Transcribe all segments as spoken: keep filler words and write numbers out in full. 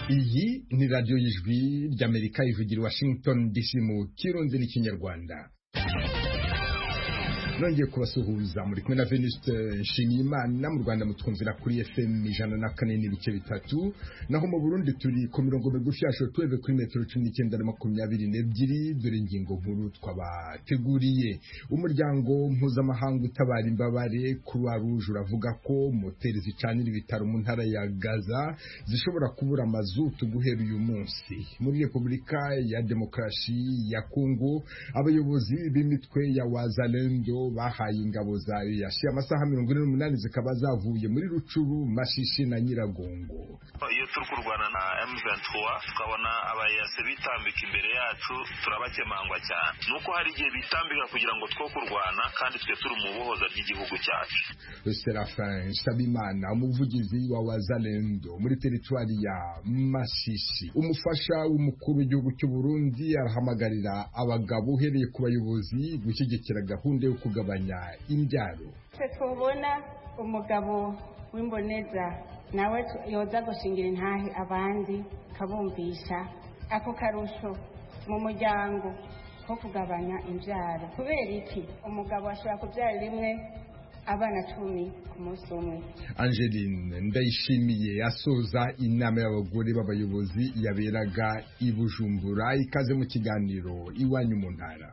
Iyi ni radiyo y'ijwi ry'Amerika ivugira Washington D C mu kirundi n'ikinyarwanda. Nongeye kubasuhuza muri kumwe na Venuste Nshimiyimana. Mu Rwanda mutwumvira kuri F M ijana na kane n'ibice bitatu, naho mu Burundi turi ku mirongo migufi ya shortwave kuri metero cumi n'icyenda na makumyabiri n'ebyiri. Dore ingingo nkuru twabateguriye. Umuryango mpuzamahanga utabara imbabare Croix Rouge uravuga ko moteri zicanira ibitaro mu ntara ya Gaza zishobora kubura mazutu guhera uyu munsi. Muri Repubulika ya Demokarasi ya Kongo, abayobozi b'imitwe ya Wazalendo bahaye ingabo za yashya amasaha mirongo ine n'umunani zikaba zavuye muri Rucuru, Mashishi na Nyiragongo. Iyo turi kurwana na M vingt-trois tukabona abayase bitambika imbere yacu turabakemangwa cyane, nuko hari igihe bitambika kugira ngo two kurwana kandi twe turi mu buhoza bw'igihugu cyacu. Serafin Sabimana, umuvugizi wa Wazalendo muri teritwari ya Mashishi. Umufasha w'umukuru w'igihugu cy'u Burundi arahamagarira abagabo uhereye ku bayobozi gushyigikira gahunda yo kugabanya imbyaro. Tubona umugabo w'imboneza nawe yoza gushingira intahe abandi kabumvisha ako karusho mu muryango ko kugabanya imbyaro. Kubera iki umugabo ashobora kubyara rimwe abana cumi ku munsi umwe. Angeline Ndayishimiye asoza inama y'abagore b'abayobozi yaberaga i Bujumbura. Ikaze mu kiganiro Iwanyu mu Ntara.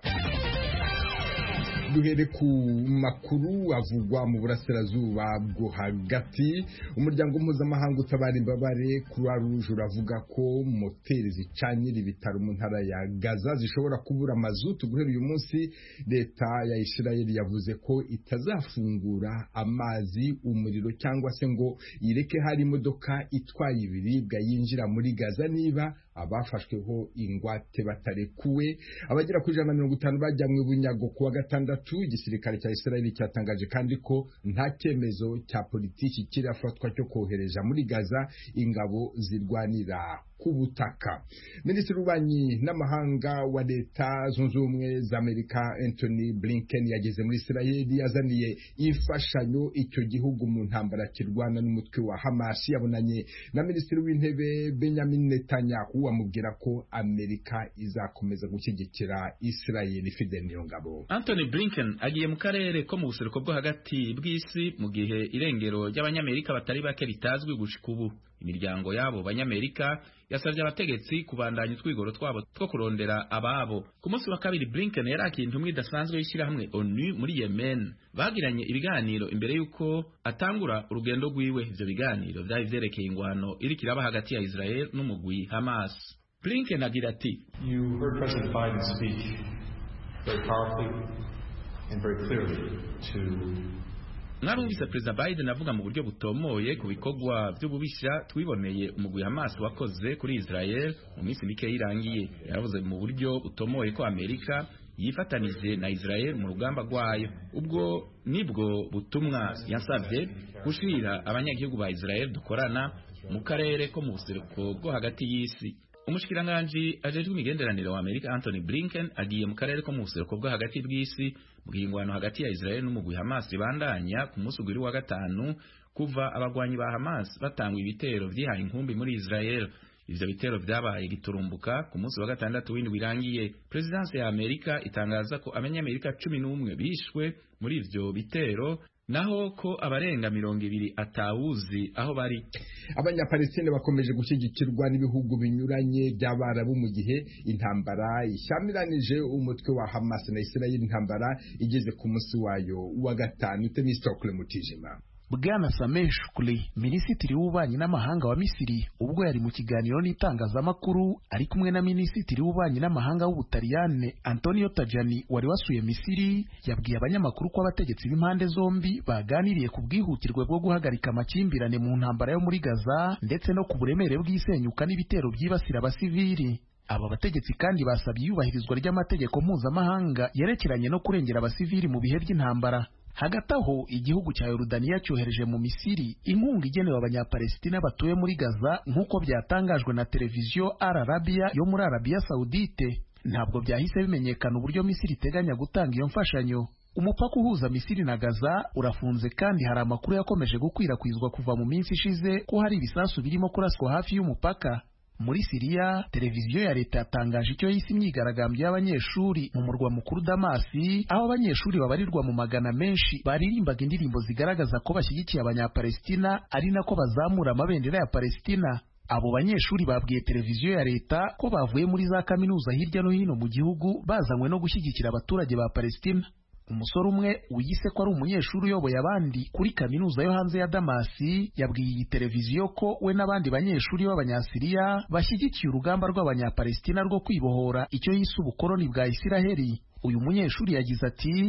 Duhere ku makuru avugwa mu burasirazuba bwo hagati. Umuryango mpuzamahanga utabara imbabare Croix Rouge uravuga ko moteri zicanyira ibitaro mu ntara ya Gaza zishobora kubura mazutu guhera uyu munsi. Leta ya Israel yavuze ko itazafungura amazi, umuriro cyangwa se ngo ireke hari imodoka itwaye ibiribwa yinjira muri Gaza niba abafashweho ingwate batarekuwe. Abagera kuri ijana na mirongo itanu bajyanywe bunyago kuwa gatandatu. Igisirikare cya Israel cyatangaje kandi ko nta cyemezo cya politiki kirafatwa cyo kohereja muri Gaza ingabo zirwanira ku butaka. Minisitiri w'ububanyi n'amahanga wa Leta Zunze Ubumwe za Amerika Anthony Blinken yageze muri Israel, yazaniye imfashanyo icyo gihugu mu ntambara kirwana n'umutwe wa Hamas. Yabonanye na Minisitiri w'Intebe Benjamin Netanyahu amubwira ko Amerika izakomeza gushyigikira Israel. Fidel Niyongabo. Anthony Blinken agiye mu karere ko mu buseruko bwo hagati bw'isi mu gihe irengero ry'abanyamerika batari bake ritazwi gushika ubu. Imiryango yabo banyamerika yasabye abategetsi kubandanya utwigoro twabo two kurondera ababo. Ku munsi wa kabiri Blinken yarakiye intumwa idasanzwe y'ishyirahamwe ONU muri Yemen. Bagiranye ibiganiro imbere y'uko atangura urugendo rwiwe. Ivyo biganiro vyari vyerekeye ingwano iri kiraba hagati ya Israel n'umugwi Hamas. Blinken agira ati, You heard President Biden speak very powerfully and very clearly to Narumvise Perezida Biden avuga mu buryo butomoye ku bikorwa by'ububisha twiboneye umugwi Hamas wakoze kuri Israel mu minsi mike yirangiye. Yaravuze mu buryo butomoye ko Amerika yifatanije na Israel mu rugamba rwayo. Ubwo nibwo butumwa yasabye gushira abanyagihugu ba Israel dukorana mu karere ko mu buseruko bwo hagati y'isi. Umushikiranganji ajejwe imigenderanire wa Amerika Anthony Blinken agiye mu karere ko mu buseruko bwo hagati bw'isi mu gihingwano hagati ya Israel n'umugwi Hamas bandanya ku munsi wa gatanu kuva abagwanyi ba Hamas batangwa ibitero vyihaye inkumbi muri Israel. Ivyo bitero vyabaye giturumbuka ku munsi wa gatandatu w'indwi irangiye. Presidency ya Amerika itangaza ko abanyamerika cumi n'umwe bishwe muri ivyo bitero, naho ko abarenga mirongo ibiri atawuzi aho bari. Abanyapalestine bakomeje gushyigikirwa n'ibihugu binyuranye by'Abarabu mu gihe intambara ishamiranije umutwe wa Hamas na Israel, intambara igeze ku munsi wayo wa gatanu. Temistokle Mutijima. Bwana Sameh Shoukry, minisitiri w'ububanyi n'amahanga wa Misiri, ubwo yari mu kiganiro n'itangazamakuru ari kumwe na minisitiri w'ububanyi n'amahanga w'Ubutaliyane Antonio Tajani wari wasuye Misiri, yabwiye abanyamakuru ko abategetsi b'impande zombi baganiriye ku bwihutirwe bwo guhagarika amakimbirane mu ntambara yo muri Gaza ndetse no ku buremere bw'isenyuka n'ibitero byibasira abasivili. Aba bategetsi kandi basabye iyubahirizwa ry'amategeko mpuzamahanga yerekeranye no kurengera abasivili mu bihe by'intambara. Hagati aho igihugu cya Yorodaniya cyohereje mu Misiri inkunga igenewe abanyapalestina batuye muri Gaza nk'uko byatangajwe na televiziyo Al Arabiya yo muri Arabiya Saudite. Ntabwo byahise bimenyekana uburyo Misiri iteganya gutanga iyo mfashanyo. Umupaka uhuza Misiri na Gaza urafunze kandi hari amakuru yakomeje gukwirakwizwa kuva mu minsi ishize ko hari ibisasu birimo kuraswa hafi y'umupaka. Muri Siriya, televiziyo ya leta yatangaje icyo yise imyigaragambyo y'abanyeshuri mu murwa mukuru Damasi, aho abanyeshuri babarirwa mu magana menshi baririmbaga indirimbo zigaragaza ko bashyigikiye abanyapalestina ari nako bazamura amabendera ya Palestina. Abo banyeshuri babwiye televiziyo ya leta ko bavuye muri za kaminuza hirya no hino mu gihugu bazanywe no gushyigikira abaturage ba Palestina. Umusore umwe wiyise ko ari umunyeshuri uyoboye abandi kuri kaminuza yo hanze ya Damasi yabwiye iyi televiziyo ko we n'abandi banyeshuri b'abanyasiriya bashyigikiye urugamba rw'abanyapalestina rwo kwibohora icyo yise ubukoloni bwa Isiraheli. Uyu munyeshuri yagize ati: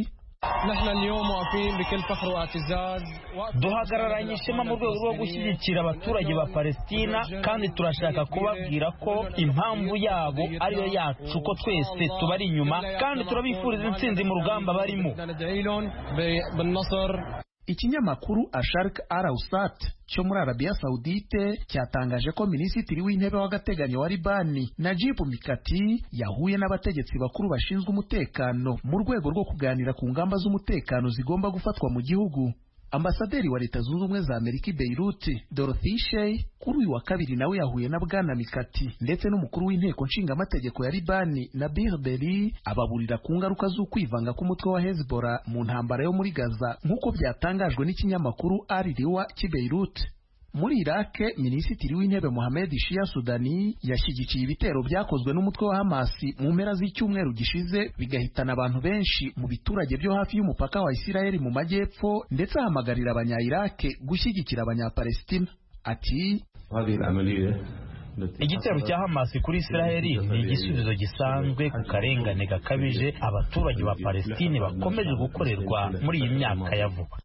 duhagararanye ishema mu rwego rwo gushyigikira abaturage ba Palestina, kandi turashaka kubabwira ko impamvu yabo ariyo yacu, ko twese tubari inyuma kandi turabifuriza intsinzi mu rugamba barimo. Ikinyamakuru Asharq Al-Awsat cyo muri Arabia Saudite cyatangaje ko Minisitiri w'Intebe w'agateganyo wa Libani Najib Mikati yahuye n'abategetsi bakuru bashinzwe umutekano mu rwego rwo kuganira ku ngamba z'umutekano zigomba gufatwa mu gihugu. Ambasaderi wa Leta Zunze Ubumwe za Amerika i Beirut, Dorothy Shea, kuri uyu wa kabiri nawe yahuye na Bwana Mikati ndetse n'umukuru w'inteko nshingamategeko ya Libani Nabih Berri, ababurira ku ngaruka z'ukwivanga k'umutwe wa Hezbollah mu ntambara yo muri Gaza nk'uko byatangajwe n'ikinyamakuru Al-Riwa cy'i Beirut. Muri Iraq, Minisitiri w'Intebe Mohamed Shia Sudani yashyigikiye ibitero byakozwe n'umutwe wa Hamas mu mpera z'icyumweru gishize bigahitana abantu benshi mu biturage byo hafi y'umupaka wa Isiraheli mu majyepfo, ndetse ahamagarira abanya-Iraq gushyigikira abanya-Palestina. Ati: igitero cya Hamas kuri Isiraheli ni igisubizo gisanzwe ku karengane gakabije abaturage ba Palestina bakomeje gukorerwa muri iyi myaka ya vuba.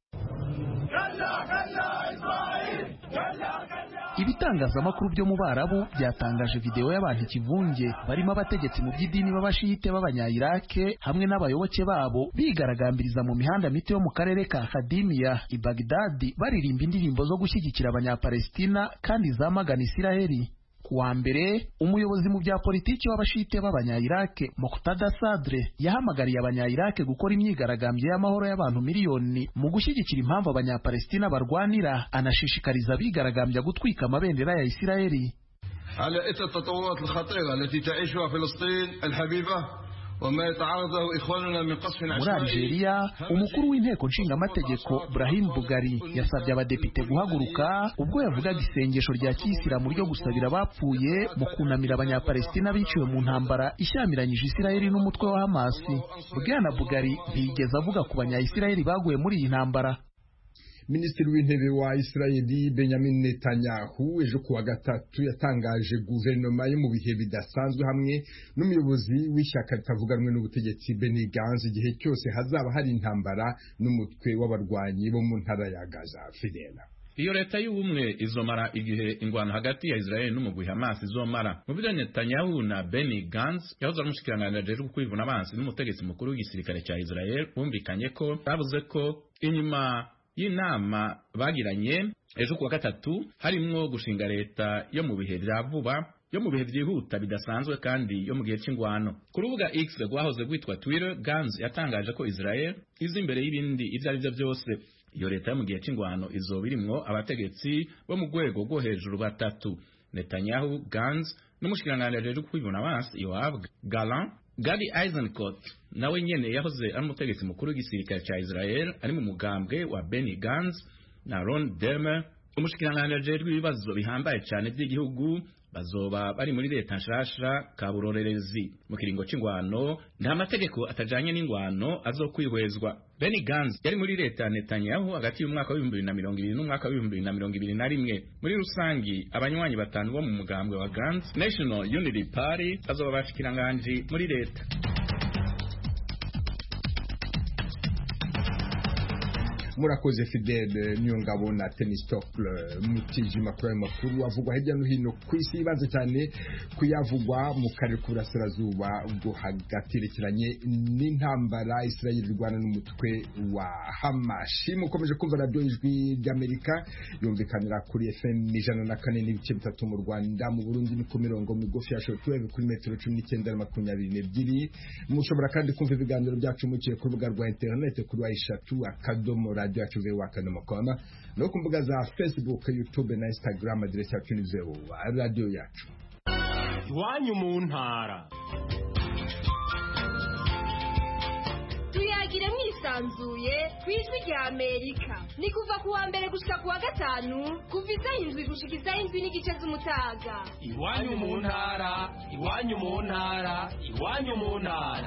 Ibitangazamakuru byo mu Barabu byatangaje video y'abantu ikivunge barimo abategetsi mu by'idini b'abashiyite b'abanya-Iraq hamwe n'abayoboke babo bigaragambiriza mu mihanda mito yo mu karere ka Khadimia i Baghdad baririmba indirimbo zo gushyigikira abanya-Palestina kandi zamagana Isiraheli. Kuwa mbere, umuyobozi mu bya politiki w'abashite b'abanya-Iraq Muqtada Sadre yahamagariye abanya-Iraq gukora imyigaragambyo y'amahoro y'abantu miliyoni mu gushyigikira impamvu abanya-Palestina barwanira, anashishikariza abigaragambya gutwika amabendera ya Isiraheli. على إثر التطورات الخطيرة التي تعيشها فلسطين الحبيبة. Muri Algeria, umukuru w'inteko nshingamategeko Brahim Bugari yasabye abadepite guhaguruka ubwo yavugaga isengesho rya kiyisilamu ryo gusabira abapfuye mu kunamira abanya-Palestina biciwe mu ntambara ishyamiranyije Isiraheli n'umutwe wa Hamas. Bwana Bugari ntiyigeze avuga ku banya-Isiraheli baguye muri iyi ntambara. Minisitiri w'Intebe wa Israeli Benjamin Netanyahu ejo kuwa gatatu yatangaje guverinoma ye mu bihe bidasanzwe hamwe n'umuyobozi w'ishyaka ritavuganwe n'ubutegetsi Benny Gantz igihe cyose hazaba hari intambara n'umutwe w'abarwanyi bo mu ntara ya Gaza. Fidela: iyo leta y'ubumwe izomara igihe ingwano hagati ya Israel n'umugwi Hamas izomara. Mu byo Netanyahu na Benny Gantz yahoze ari umushikiranganji ajejwe kwivuna abansi n'umutegetsi mukuru w'igisirikare cya Israel bumvikanye ko bavuze ko inyuma y'inama bagiranye ejo kuwa gatatu harimwo gushinga leta yo mu bihe vya vuba, yo mu bihe vyihuta bidasanzwe kandi yo mu gihe c'ingwano. Ku rubuga X rwahoze rwitwa Twitter, Gantz yatangaje ko Israel izi imbere y'ibindi ivyo ari vyo vyose. Iyo leta yo mu gihe c'ingwano izoba irimwo abategetsi bo mu rwego rwo hejuru batatu: Netanyahu, Gantz n'umushikiranganji ajejwe kwivuna abansi Yoav Gallant. Gadi Eisenkot nawe nyene yahoze ari umutegetsi mukuru w'igisirikare cya Israel ari mu mugambwe wa Benny Gantz na Ron Dermer umushikiranganji ajejwe ibibazo bihambaye cyane by'igihugu bazoba bari muri leta nshasha kaburorerezi. Mu kiringo c'ingwano nta mategeko atajanye n'ingwano azokwihwezwa. Benny Gantz yari muri leta Netanyahu hagati y'umwaka w'ibihumbi bibiri na mirongo ibiri n'umwaka w'ibihumbi bibiri na mirongo ibiri na rimwe. Muri rusangi abanywanyi batanu bo mu mugambwe wa Gantz National Unity Party bazoba bashikiranganje muri leta. Murakoze Fidel Nyongabo na Temistocle mutiji makuru makuru avugwa hirya no hino ku isi, ibanze cyane kuyavugwa mu karere k'uburasirazuba bwo hagati yerekeranye n'intambara Israel rwana n'umutwe wa Hamas. Mukomeje kumva radio ijwi ry'Amerika yumvikanira kuri F M ijana na kane n'ibice bitatu mu Rwanda, mu Burundi ni ku mirongo migufi ya shortwave kuri metero cumi n'icyenda na makumyabiri n'ebyiri. Mushobora kandi kumva ibiganiro byacu muciye ku rubuga rwa internet kuri wa eshatu akadomo radio yacu vewa akadomo com no ku mbuga za Facebook, YouTube na Instagram, aderesi yacu ni vewa radio yacu. iwanyu mu ntara. tuyagire mwisanzuye kwijwi rya Amerika ni kuva kuwa mbere gushika kuwa gatanu kuva isaha indwi gushika isaha indwi n'igice z'umutaga. Iwanyu mu ntara, iwanyu mu ntara, iwanyu mu ntara.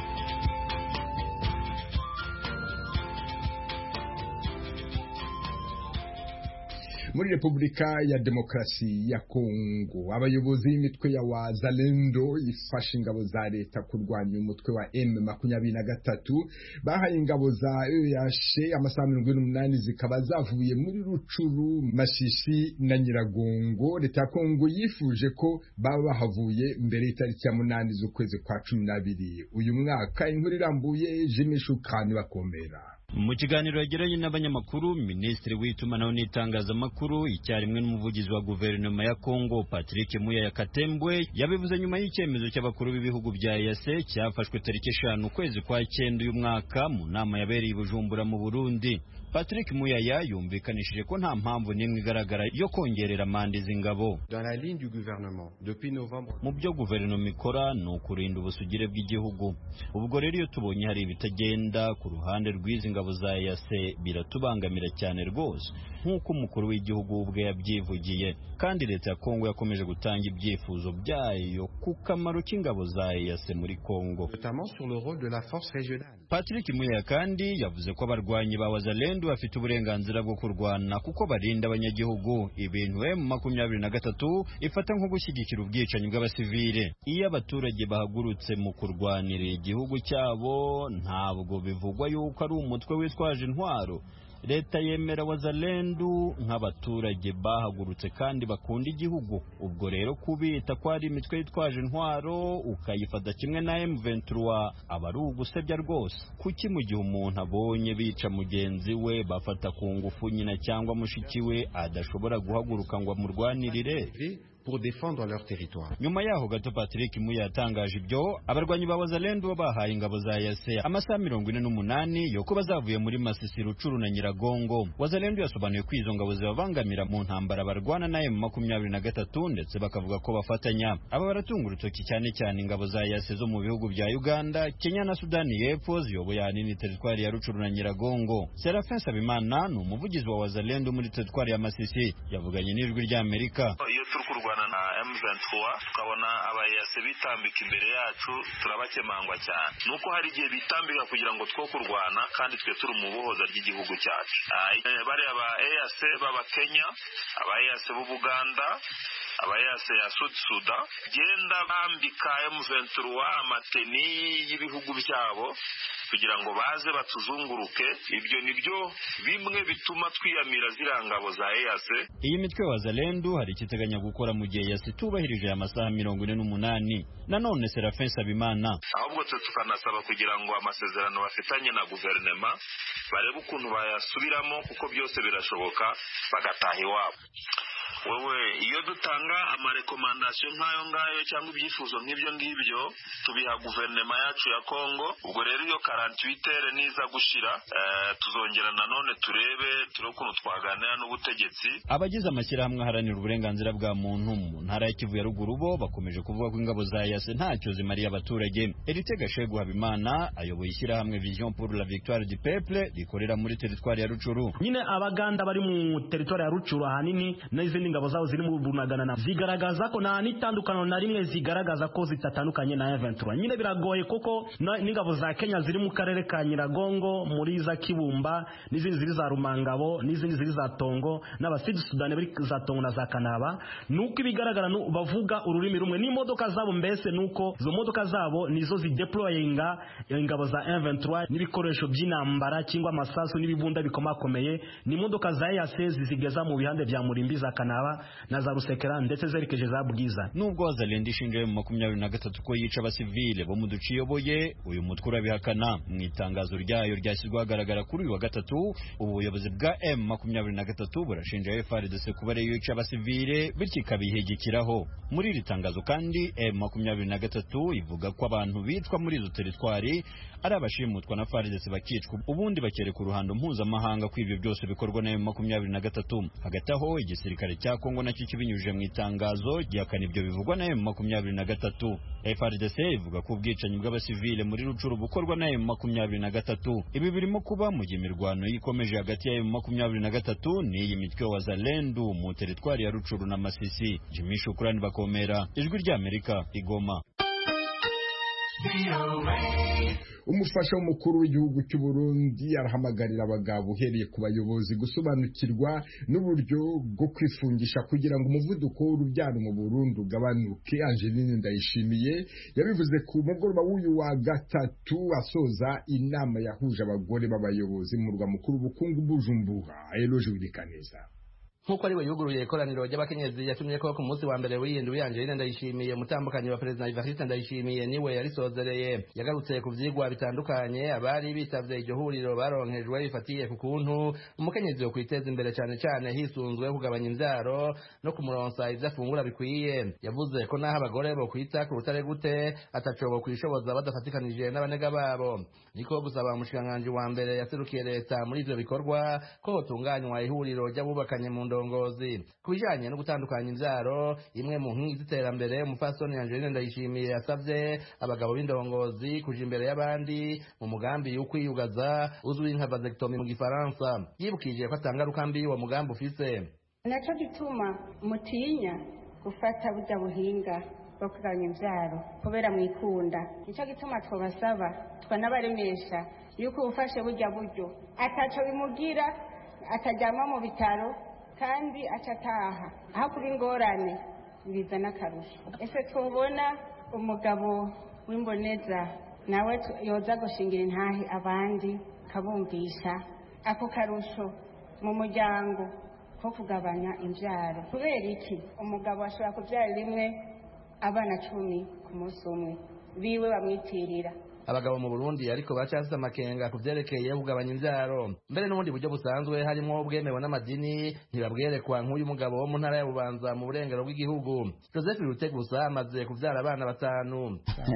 Muri Repubulika ya Demokarasi ya Kongo abayobozi b'imitwe ya Wazalendo ifasha ingabo za leta kurwanya umutwe wa M makumyabiri na gatatu bahaye ingabo za E A C amasaha mirongo ine n'umunani zikaba zavuye muri Rucuru, Masisi na Nyiragongo. Leta ya Kongo yifuje ko baba bahavuye mbere y'itariki ya munani z'ukwezi kwa cumi n'abiri uyu mwaka. Inkuru irambuye Jimishukani bakomera. Mu kiganiro yagiranye n'abanyamakuru, Minisitiri w'itumanaho n'itangazamakuru icyarimwe n'umuvugizi wa guverinoma ya Kongo Patrick Muyaya Katembwe yabivuze nyuma y'icyemezo cy'abakuru b'ibihugu bya E A C cyafashwe tariki eshanu ukwezi kwa cyenda uyu mwaka mu nama yabereye i Bujumbura mu Burundi. Patrick Muyaya yumvikanishije ko nta mpamvu n'imwe igaragara yo kongerera manda izi ngabo. Mu byo guverinoma ikora ni ukurinda ubusugire bw'igihugu. Ubwo rero iyo tubonye hari ibitagenda ku ruhande rw'izi ngabo za E A C biratubangamira cyane rwose, nk'uko umukuru w'igihugu ubwe yabyivugiye. Kandi leta ya Kongo yakomeje gutanga ibyifuzo byayo ku kamaro k'ingabo za E A C muri Kongo. Patrick Muyaya kandi yavuze ko abarwanyi ba Wazalendo bafite uburenganzira bwo kurwana kuko barinda abanyagihugu, ibintu M makumyabiri na gatatu ifata nko gushyigikira ubwicanyi bw'abasivile. Iyo abaturage bahagurutse mu kurwanira igihugu cyabo ntabwo bivugwa yuko ari umutwe witwaje intwaro. Leta yemera Wazalendo nk'abaturage bahagurutse kandi bakunda igihugu. Ubwo rero kubita ko ari imitwe yitwaje intwaro ukayifata kimwe na M vingt-trois aba ari ugusebya rwose. Kuki mu gihe umuntu abonye bica mugenzi we bafata ku ngufu nyina cyangwa mushiki we adashobora guhaguruka ngo amurwanirire pour défendre leur territoire. Nyuma yaho gato Patrick Muyaya yatangaje ibyo abarwanyi ba Wazalendo bahaye ingabo za E A C amasaha mirongo ine n'umunani yo kuba zavuye muri Masisi, Rucuru na Nyiragongo. Wazalendo yasobanuye ko izo ngabo zibabangamira mu ntambara barwana na M makumyabiri na gatatu ndetse bakavuga ko bafatanya. Aba baratunga urutoki cyane cyane ingabo za E A C zo mu bihugu bya Uganda, Kenya na Sudani y'Epfo ziyoboye ahanini teritwari ya Rucuru na Nyiragongo. Serafin Sabimana ni umuvugizi wa Wazalendo muri teritwari ya Masisi yavuganye n'ijwi rya Amerika. na M vingt-trois tukabona aba-E A C bitambika imbere yacu turabakemangwa cyane. Nuko hari igihe bitambika kugira ngo two kurwana kandi twe turi mu buhoza ry'igihugu cyacu. Bari aba-E A C baba Kenya, aba-E A C b'u Buganda, aba-E A C ya Sud Sudan genda bambika M vingt-trois amateni y'ibihugu byabo kugira ngo baze batuzunguruke. Ibyo nibyo bimwe bituma twiyamira zirangabo za E A C. Iyi mitwe wa Wazalendo hari kiteganya gukora mu gihe E A C tubahirije amasaha mirongo ine n'umunani. Nanone Serafin Sabimana ahubwo twe tukanasaba kugira ngo amasezerano bafitanye na guverinoma barebe ukuntu bayasubiramo kuko byose birashoboka bagataha iwabo. Wewe iyo dutanga amarekomandasiyo nk'ayo ngayo cyangwa ibyifuzo nk'ibyo ngibyo tubiha guverinoma yacu ya Kongo. Ubwo rero iyo quarante-huit heures niza gushira uh, tuzongera nanone turebe turebe ukuntu twaganira n'ubutegetsi. Abagize amashyirahamwe aharanira uburenganzira bwa muntu mu ntara ya Kivu ya Ruguru bo bakomeje kuvuga ko ingabo za E A C ntacyo zimariye abaturage. Erite Gashegu Habimana ayoboye ishyirahamwe Vision pour la Victoire du Peuple rikorera muri teritwari ya Rucuru. Nyine abaganda bari mu teritwari ya Rucuru ahanini n'izindi ingabo zaho ziri mu Bunagana zigaragaza ko nta nitandukano na rimwe zigaragaza ko zitatandukanye na M vingt-trois. Nyine biragoye kuko n'ingabo za Kenya ziri mu karere ka Nyiragongo, muri za Kibumba, n'izindi ziri za Rumangabo, n'izindi ziri za Tongo, n'abasidi Sudani bari za Tongo na za Kanaba. Nuko ibigaragara bavuga ururimi rumwe n'imodoka zabo, mbese nuko zo modoka zabo nizo zideployinga ingabo za M vingt-trois n'ibikoresho by'intambara cyangwa amasasu n'ibibunda bikomakomeye. Ni imodoka za E A C zizigeza mu bihande bya Murimbi za Kanaba na za Rusekera ndetse zerekeje za Bwiza. Nubwo Wazalendo ishinja mu makumyabiri na gatatu ko yica abasivile bo mu duce iyoboye, uyu mutwe urabihakana. Mu itangazo ryayo ryashyizwe ahagaragara kuri uyu wa gatatu, ubuyobozi bwa M makumyabiri na gatatu burashinja F A R D C kuba ariyo yica abasivile bityo ikabihegekeraho. Muri iri tangazo kandi M makumyabiri na gatatu ivuga ko abantu bitwa muri izo teritwari ari abashimutwa na F A R D C bakicwa ubundi bakereka uruhando mpuzamahanga ko ibyo byose bikorwa na M makumyabiri na gatatu. Hagati aho igisirikare cya Kongo nacyo kibinyujije mu itangazo gihakana ibyo bivugwa na M makumyabiri na gatatu. F R D C ivuga ko ubwicanyi bw'abasivile muri Rucuru bukorwa na M makumyabiri na gatatu. Ibi birimo kuba mu gihe imirwano ikomeje hagati ya M makumyabiri na gatatu n'iyi mitwe wa Wazalendo mu teritwari ya Rucuru na Masisi. Jimmy Shukrani Bakomera, Ijwi ry'Amerika, Igoma. Umufasha w'umukuru w'igihugu cy'u Burundi arahamagarira abagabo uhereye ku bayobozi gusobanukirwa n'uburyo bwo kwifungisha kugira ngo umuvuduko w'urubyaro mu Burundi ugabanuke. Angeline Ndayishimiye yabivuze ku mugoroba w'uyu wa gatatu asoza inama yahuje abagore b'abayobozi mu murwa mukuru w'ubukungu Bujumbura. Eloge Wirikaneza nkuko ari we yuguruye ikoraniro ry'abakenyezi yatumye ko ku munsi wa mbere w'iyindwi Angeline Ndayishimiye umutambukanyi wa Perezida Evariste Ndayishimiye niwe yarisozereye. Yagarutse ku vyigwa bitandukanye abari bitavye iryo huriro baronkejwe bifatiye ku kuntu umukenyezi yo kwiteza imbere cyane cyane hisunzwe kugabanya imvyaro no kumuronsa ivyo afungura bikwiye. Yavuze ko naho abagore bo kwita ku rutare gute atacobo kwishoboza badafatikanije n'abanega babo. Niko gusaba umushikiranganji wa mbere yaserukiye leta muri ivyo bikorwa ko hotunganywa ihuriro ry'abubakanye mu ndongozi. Kubijanye no gutandukanya imvyaro, imwe mu nkingi z'iterambere umupfasoni Angeline Ndayishimiye yasavye abagabo b'indongozi kuja imbere y'abandi mu mugambi w'ukwiyugaza uzwi nka vasectomy mu gifaransa. Yibukije ko atangaruka mbi uwo mugambi ufise. Naco gituma mutinya gufata burya buhinga bwo kugabanya imvyaro kubera mwikunda. Nico gituma twabasaba twanabaremesha yuko ufashe burya buryo ataco bimugira, atajama mu bitaro kandi acataha aho kuri ingorane bizana akarusho. Ese twubona umugabo w'imboneza nawe yoza gushingira intahe abandi kabumvisha ako karusho mu muryango ko kugabanya imvyaro. Kubera iki umugabo ashobora kuvyara rimwe abana cumi ku munsi umwe biwe bamwitirira. Abagabo mu Burundi ariko bacafise amakenga kuvyerekeye kugabanya imvyaro. Mbere n'ubundi buryo busanzwe harimo ubwemewe n'amadini ntibabwerekwa nk'uyu mugabo wo mu ntara ya Bubanza mu burengero bw'igihugu. Joseph Rutegusa amaze kuvyara abana batanu.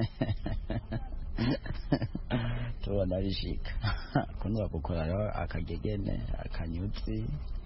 Tubona bishika kunwa gukora akagegene akanyutsi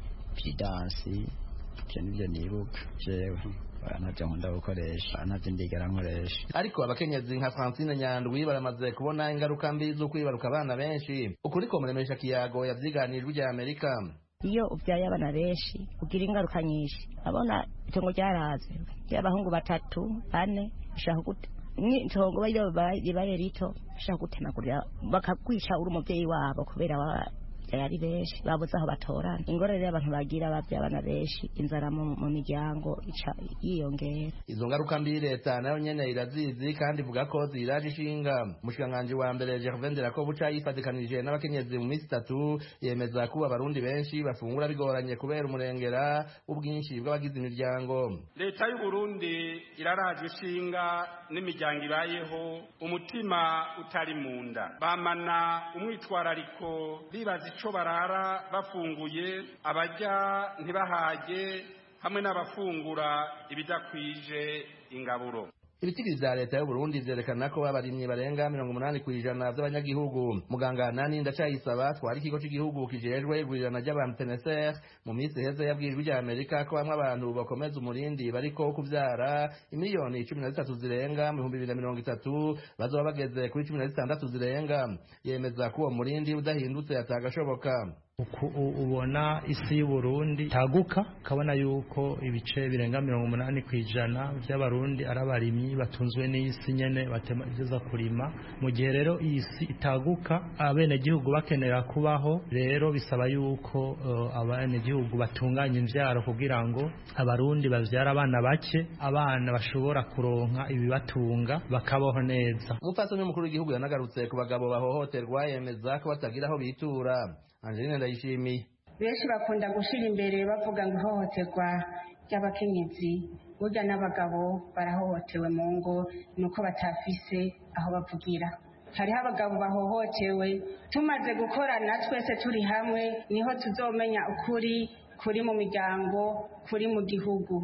pidansi je nivyo nibuka jewe ntavyo nkunda gukoresha ntavyo ndigera nkoresha. Ariko abakenyezi nka Francine Nyandwi baramaze kubona ingaruka mbi zo kwibaruka abana benshi. Ukuri ko muremesha kiyago yavyiganijwe rya Amerika. Iyo ubyaye abana benshi ugira ingaruka nyinshi. Abona itongo ryaraze y'abahungu batatu bane ushaka gute ni itongo bayo baye rito ushaka gutemagurira bakakwica uri umuvyeyi wabo kubera wa yari benshi babuze aho batorana. Ingorane y'abantu bagira bavya abana benshi inzara mu miryango ica yiyongera. Izo ngaruka mbi leta nayo nyene irazizi kandi ivuga ko ziraje ishinga. Umushikiranganji wa mbere Gervais Ndirakobuca yifatikanije n'abakenyezi mu minsi itatu yemeza ko abarundi benshi bafungura bigoranye kubera umurengera ubwinshi bw'abagize imiryango. Leta y'u Burundi iraraje ishinga n'imiryango ibayeho umutima utari munda. Bamana umwitwarariko bibaza ico barara bafunguye, abarya ntibahage hamwe n'abafungura ibidakwije ingaburo. Ibitigi vya leta y'u Burundi vyerekana ko abarimyi barenga mirongo umunani kw'ijana vy'abanyagihugu. Muganga Nani Ndacayisaba twari ikigo cy'igihugu kijejwe igwirirana ry'abantu P N S R mu minsi heze yabwirijwe rya Amerika ko bamwe abantu bakomeza umurindi bariko kuvyara imiliyoni cumi na zitatu zirenga mu bihumbi bibiri na mirongo itatu bazoba bageze kuri cumi na zitandatu zirenga. Yemeza ko uwo murindi udahindutse atagashoboka. Uku ubona isi y'u Burundi taguka kabona yuko ibice birenga mirongo umunani kwijana by'abarundi arabarimyi batunzwe n'isi nyene batemageza kurima. Mu gihe rero isi itaguka abene gihugu bakenera kubaho, rero bisaba yuko uh, abene gihugu batunganya imvyaro kugira ngo abarundi bavyara abana bake, abana bashobora kuronka ibibatunga bakabaho neza. Umupfasoni mukuru w'igihugu yanagarutse ku bagabo bahohoterwa yemeza ko batagira aho bitura. Angeline Ndayishimiye. Benshi bakunda gushira imbere bavuga ngo ihohoterwa ry'abakenyezi burya n'abagabo barahohotewe mu ngo nuko batafise aho bavugira. Hariho abagabo bahohotewe, tumaze gukorana twese turi hamwe niho tuzomenya ukuri kuri mu miryango, kuri mu gihugu.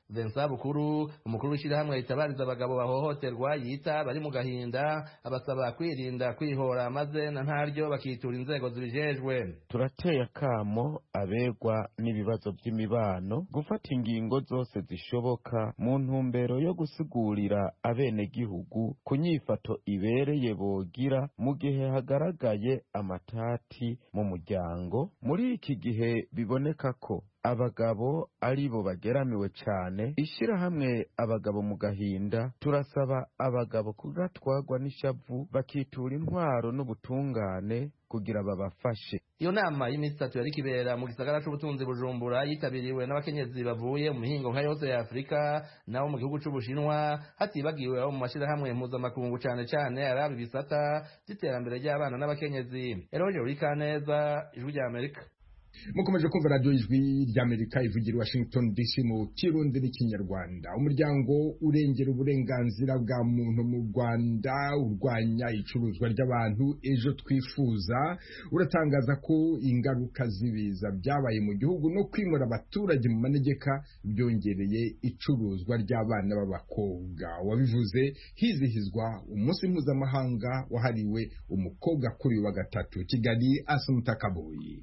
Vincent Bukuru umukuru w'ishyirahamwe ritabariza abagabo bahohoterwa yita bari mu gahinda abasaba kwirinda kwihora maze na ntaryo bakitura inzego zibijejwe. Turateye akamo abegwa n'ibibazo by'imibano gufata ingingo zose zishoboka mu ntumbero yo gusigurira abenegihugu ku nyifato ibereye bogira mu gihe hagaragaye amatati mu muryango. Muri iki gihe biboneka ko abagabo ari bo bageramiwe cyane, ishyirahamwe abagabo mu gahinda turasaba abagabo kugatwagwa n'ishavu bakitura intwaro n'ubutungane kugira babafashe. Iyo nama y'iminsi itatu yari kibera mu gisagara c'ubutunzi Bujumbura yitabiriwe n'abakenyezi bavuye mu mihingo nka yose ya Afrika nabo mu gihugu c'Ubushinwa, hatibagiwe abo mu mashirahamwe mpuzamakungu cane cane araba ibisata by'iterambere ry'abana n'abakenyezi. Eroje Urikaneza, Ijwi rya Amerika. Mukomeje kumva radio Ijwi ry'Amerika ivugira i Washington D C mu Kirundi n'Ikinyarwanda. Umuryango urengera uburenganzira bwa muntu mu Rwanda urwanya icuruzwa ry'abantu Ejo Twifuza uratangaza ko ingaruka zibiza byabaye mu gihugu no kwimura abaturage mu manegeka byongereye icuruzwa ry'abana b'abakobwa. Wabivuze hizihizwa umunsi mpuzamahanga wahariwe umukobwa kuri wa gatatu. Kigali, Asumta Kaboyi.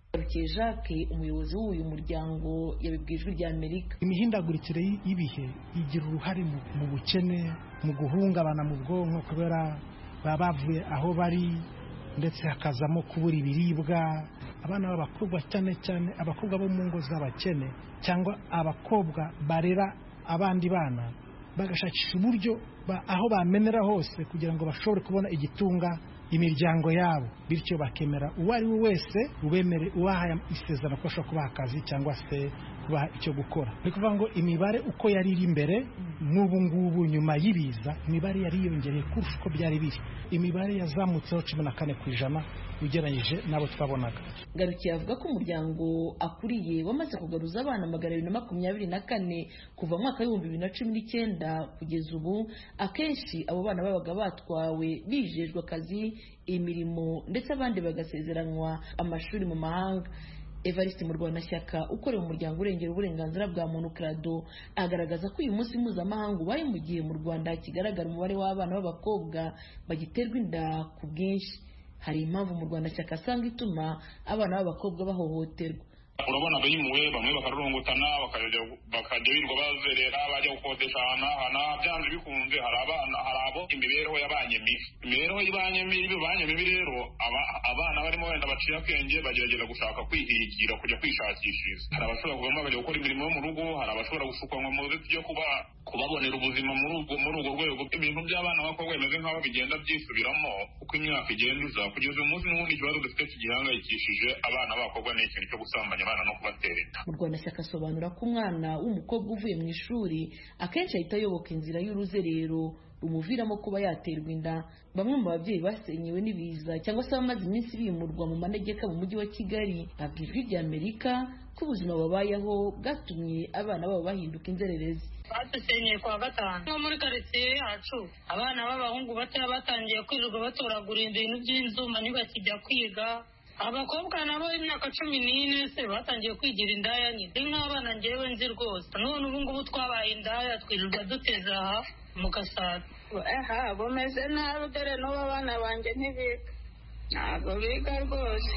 Jacques umuyobozi w'uyu muryango yabibwijwe rya Amerika. Imihindagurikire y'ibihe igira uruhare mu bukene, mu guhungabana mu bwonko kubera baba bavuye aho bari, ndetse hakazamo kubura ibiribwa. Abana b'abakobwa cyane cyane abakobwa bo mu ngo z'abakene cyangwa abakobwa barera abandi bana bagashakisha uburyo aho bamenera hose kugira ngo bashobore kubona igitunga imiryango yabo, bityo bakemera uwo ari we wese ubemere uwahaye isezerano ko ashobora kubaha akazi cyangwa se kubaha icyo gukora. Ni kuvuga ngo imibare uko yari iri imbere n'ubu ngubu nyuma y'ibiza imibare yari yiyongereye kurusha uko byari biri. Imibare yazamutseho cumi na kane ku ijana ugereranyije n'abo twabonaga. Ngarukiye avuga ko umuryango akuriye wamaze kugaruza abana magana abiri na makumyabiri na kane kuva mu mwaka w'ibihumbi bibiri na cumi n'icyenda kugeza ubu. Akenshi abo bana babaga batwawe bijejwe akazi, imirimo, ndetse abandi bagasezeranwa amashuri mu mahanga. Evariste Murwanashyaka ukorera umuryango urengera uburenganzira bwa muntu Crado agaragaza ko uyu munsi mpuzamahanga ubaye mu gihe mu Rwanda kigaragara umubare w'abana b'abakobwa bagiterwa inda ku bwinshi. Hari impamvu mu Rwanda Shyaka asanga ituma abana b'abakobwa bahohoterwa. Urabona bimuwe bamwe bakarurungutana bakajya birirwa bazerera bajya gukodesha ahantu hana byanze bikunze. Hari abana hari abo imibereho y'abanye mibi imibereho y'ibanye mibi banye mibi rero abana barimo wenda baciye akenge bagerageza gushaka kwihigira kujya kwishakishiriza. Hari abashobora kuvamo bajya gukora imirimo yo mu rugo, hari abashobora gushukanwa mu buryo byo kuba kubabonera ubuzima muri urwo muri urwo rwego. Ibintu by'abana b'abakobwa bimeze nk'aho bigenda byisubiramo uko imyaka igenda uza kugeza umunsi n'ubundi ikibazo dufite kigihangayikishije abana b'abakobwa ni ikintu cyo gusambanya abana no kubatera inda. Mu Rwanda Shyaka asobanura ko umwana w'umukobwa uvuye mu ishuri akenshi ahita ayoboka inzira y'uruzerero rumuviramo kuba yaterwa inda. Bamwe mu babyeyi basenyewe n'ibiza cyangwa se abamaze iminsi bimurwa mu manegeka mu mujyi wa Kigali babwijwe rya Amerika ko ubuzima babayeho bwatumye abana babo bahinduka inzererezi. Badusenyeye kwa gatanu nko muri karitsiye yacu abana b'abahungu batoya batangiye kwirirwa batoragura ibintu by'inzuma ntibakijya kwiga. Abakobwa nabo imyaka cumi n'ine se batangiye kwigira indaya nyine. Nk'abana njyewe nzi rwose none ubu ngubu twabaye indaya twirirwa duteza aha mu Gasaga. Aha bumeze nabi dore n'ubu abana banjye ntibiga ntabwo biga rwose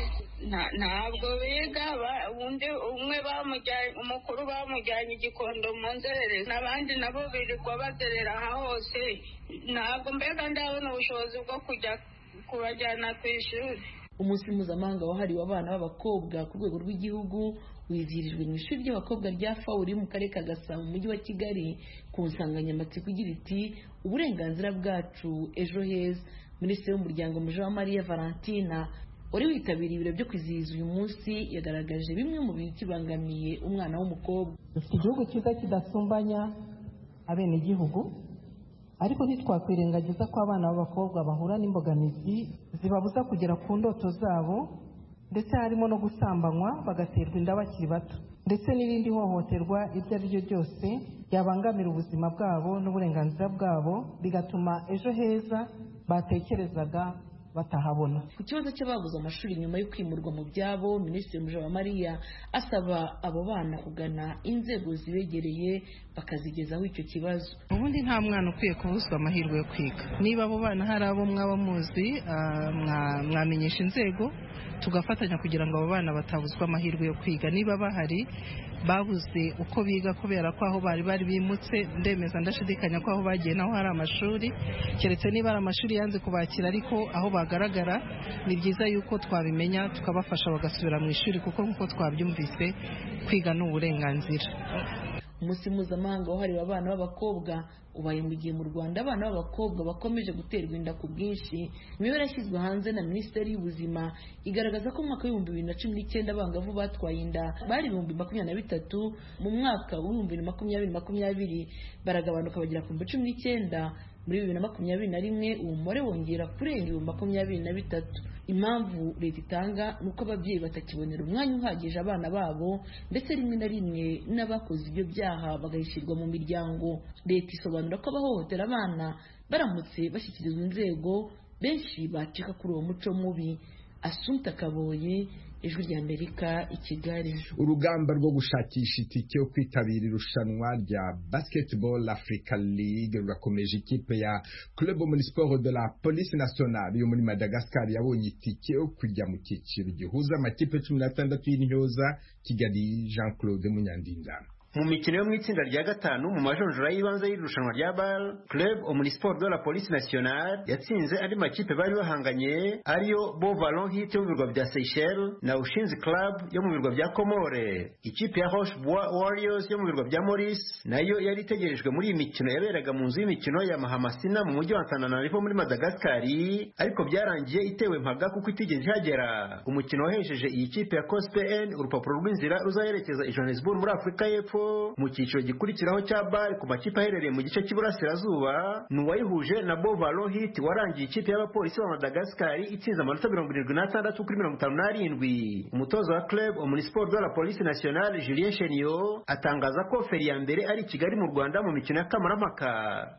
ntabwo biga. Undi umwe bamujyanye umukuru bamujyanye igikondo mu nzererezi n'abandi nabo birirwa bazerera aha hose. Ntabwo mbega ndabona ubushobozi bwo kujya kubajyana ku ishuri. Umunsi mpuzamahanga wahariwe abana b'abakobwa ku rwego rw'igihugu wizihirijwe mu ishuri ry'abakobwa rya Fawuri mu karere ka Gasabo mu mujyi wa Kigali ku nsanganyamatsiko igira iti uburenganzira bwacu ejo heza. Minisitiri w'umuryango Mujawamariya Valentina wari witabiriye ibiro byo kwizihiza uyu munsi yagaragaje bimwe mu bikibangamiye umwana w'umukobwa. Dufite igihugu cyiza kidasumbanya abenegihugu, ariko ntitwakwirengagiza ko abana b'abakobwa bahura n'imbogamizi zibabuza kugera ku ndoto zabo, ndetse harimo no gusambanywa bagaterwa inda bakiri bato, ndetse n'irindi hohoterwa iryo ari ryo ryose ryabangamira ubuzima bwabo n'uburenganzira bwabo, bigatuma ejo heza batekerezaga batahabona. Ku kibazo cy'ababuze amashuri nyuma yo kwimurwa mu byabo, Minisitiri Mujawamariya asaba abo bana kugana inzego zibegereye bakazigezaho icyo kibazo. Ubundi nta mwana ukwiye kubuzwa amahirwe yo kwiga. Niba abo bana hari abo mwaba muzi, mwamenyesha inzego tugafatanya kugira ngo abo bana batabuzwa amahirwe yo kwiga. Niba bahari babuze uko biga kubera ko aho bari bari bimutse, ndemeza ndashidikanya ko aho bagiye naho hari amashuri, keretse niba ari amashuri yanze kubakira, ariko aho bagaragara ni byiza yuko twabimenya tukabafasha bagasubira mu ishuri, kuko nk'uko twabyumvise kwiga ni uburenganzira. Umunsi mpuzamahanga wahariwe abana b'abakobwa ubaye mu gihe mu Rwanda abana b'abakobwa bakomeje guterwa inda ku bwinshi. Imibare yashyizwe hanze na Minisiteri y'Ubuzima igaragaza ko mu mwaka w'ibihumbi bibiri na cumi n'icyenda abangavu batwaye inda bari ibihumbi makumyabiri na bitatu, mu mwaka w'ibihumbi bibiri na makumyabiri makumyabiri baragabanuka bagera ku bihumbi cumi n'icyenda. Muri bibiri na makumyabiri na rimwe uwo mubare wongera kurenga ibihumbi makumyabiri na bitatu. Impamvu leta itanga ni uko ababyeyi batakibonera umwanya uhagije abana babo, ndetse rimwe na rimwe n'abakoze ibyo byaha bagahishyirwa mu miryango. Leta isobanura ko abahohotera abana baramutse bashyikirizwa inzego benshi bacika kuri uwo muco mubi. Assumpta Kaboye, Ijwi ry'Amerika, i Kigali. Urugamba rwo gushakisha itike yo kwitabira irushanwa rya Basketball Africa League rurakomeje. Ikipe ya Club Omnisport de la Police Nationale yo muri Madagascar yabonye itike yo kujya mu cyiciro gihuza amakipe cumi n'atandatu y'intyoza. Kigali, Jean Claude Munyandinda. Mu mikino yo mu itsinda rya gatanu mu majonjora y'ibanze y'irushanwa rya B A L, Club Omnisport de la Police Nationale yatsinze andi makipe bari bahanganye ariyo Beau Vallon Heat yo mu birwa bya Seychelles na Ushinzi Club yo mu birwa bya Comore. Ikipe ya Roche Bois Warriors yo mu birwa bya Maurice nayo yari itegerejwe muri iyi mikino yaberaga mu nzu y'imikino ya Mahamasina mu mujyi wa Antananarivo muri Madagascar, ariko byarangiye itewe mpaga kuko itigeze ihagera. Umukino wahesheje iyi kipe ya C O S P N urupapuro rw'inzira ruzayerekeza i Johannesburg muri Afurika y'Epfo mu cyiciro gikurikiraho cya B A L ku makipe aherereye mu gice cy'iburasirazuba. Ni uwayihuje na Beau Vallon Heat warangiye ikipe y'abapolisi ba Madagascar itsinze amanota mirongo irindwi n'atandatu kuri mirongo itanu n'arindwi. Umutoza wa Club Omnisport de la Police Nationale Julien Chenio atangaza ko feri ya mbere ari Kigali mu Rwanda mu mikino y'akamaramaka.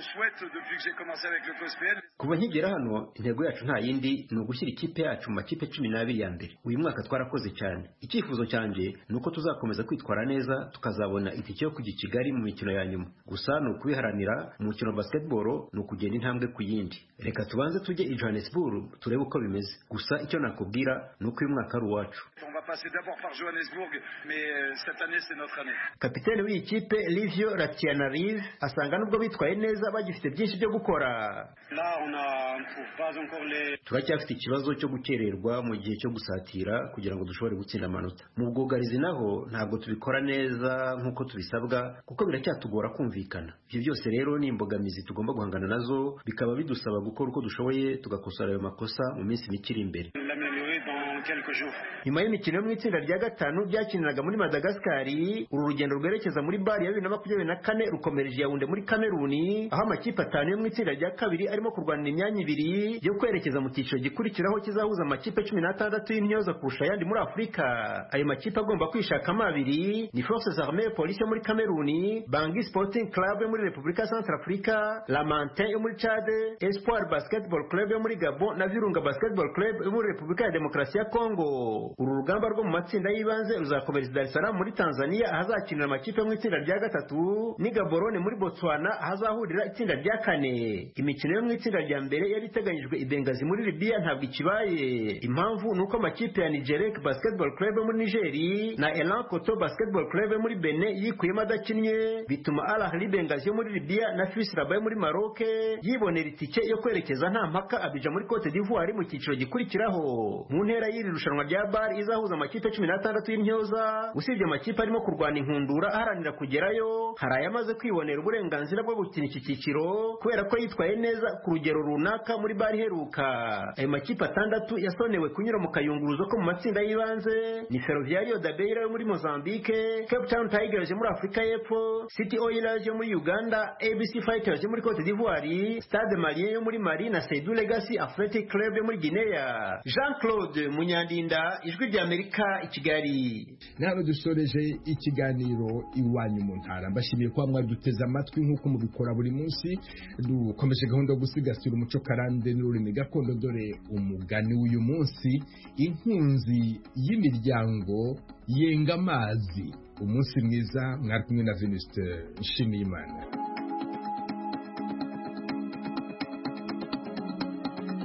Kuva nkigera hano intego yacu nta yindi ni ugushyira ikipe yacu mu makipe cumi n'abiri ya mbere. Uyu mwaka twarakoze cyane. Icyifuzo cyanjye ni uko tuzakomeza kwitwara neza tukazabona itike yo kujya i Kigali mu mikino ya nyuma. Gusa ni ukubiharanira. Mu mukino wa basketball ni ukugenda intambwe ku yindi. Reka tubanze tujye i Johannesburg turebe uko bimeze. Gusa icyo nakubwira ni uko uyu mwaka ari uwacu. Kapiteni w'iyi kipe Livio Ratianarive asanga nubwo bitwaye neza bagifite byinshi byo gukora. Turacyafite ikibazo cyo gukererwa mu gihe cyo gusatira kugira ngo dushobore gutsinda amanota. Mu bwugarizi naho ntabwo tubikora neza nk'uko tubisabwa kuko biracyatugora kumvikana. Ibyo byose rero ni imbogamizi tugomba guhangana nazo, bikaba bidusaba gukora uko dushoboye tugakosora ayo makosa mu minsi mike iri imbere. Nyuma y'imikino yo mu itsinda rya gatanu byakiniraga muri Madagascar, uru rugendo rwerekeza muri B A L ya bibiri na makumyabiri na kane rukomereje Yaounde muri Kameruni, aho amakipe atanu yo mu itsinda rya kabiri arimo kurwanira imyanya ibiri yo kwerekeza mu cyiciro gikurikiraho kizahuza amakipe cumi n'atandatu y'intyoza kurusha ayandi muri Afurika. Ayo makipe agomba kwishakamo abiri ni Forces Armées Police yo muri Kameruni, Bangui Sporting Club yo muri Repubulika Centrafrica, La Mantin yo muri Chad, Espoir Basketball Club yo muri Gabon na Virunga Basketball Club yo muri Repubulika ya Demokarasi ya Kongo. Uru rugamba rwo mu matsinda y'ibanze ruzakomereza Dar es Salaam muri Tanzania ahazakinira amakipe mu itsinda rya gatatu, ni Gaborone muri Botswana ahazahurira itsinda rya kane. Imikino yo mu itsinda rya mbere yari iteganyijwe i Benghazi muri Libya ntabwo ikibaye. Impamvu ni uko amakipe ya Nigerek Basketball Club yo muri Nigeri na Elan Koto Basketball Club yo muri Benin yikuyemo adakinnye, bituma Al Ahly Benghazi yo muri Libya na F U S Rabat yo muri Maroc yibonera itike yo kwerekeza nta mpaka Abidjan muri Cote d'Ivoire mu cyiciro gikurikiraho. Mu ntera y'iri rushanwa rya B A L izahuza amakipe cumi n'atandatu y'intyoza, usibye amakipe arimo kurwana inkundura aharanira kugerayo, hari ayamaze kwibonera uburenganzira bwo gukina iki cyiciro kubera ko yitwaye neza ku rugero runaka muri B A L iheruka. Ayo makipe atandatu yasonewe kunyura mu kayunguruzo ko mu matsinda y'ibanze ni Ferroviario da Beira yo muri Mozambique, Cape Town Tigers yo muri Afurika y'Epfo, City Oilers yo muri Uganda, A B C Fighters yo muri Cote d'Ivoire, Stade Malien yo muri Mali na Seydou Legacy Athletic Club yo muri Guinea. Jean Claude Claude Munyandinda, Ijwi ry'Amerika i Kigali. Nawe dusoreje ikiganiro iwanyu mu ntara, mbashimiye kuba mwari duteze amatwi nk'uko mubikora buri munsi. Dukomeje gahunda yo gusigasira umuco karande n'ururimi gakondo, dore umugani w'uyu munsi: inkunzi y'imiryango yenga amazi. Umunsi mwiza, mwari kumwe na Venuste Nshimiyimana.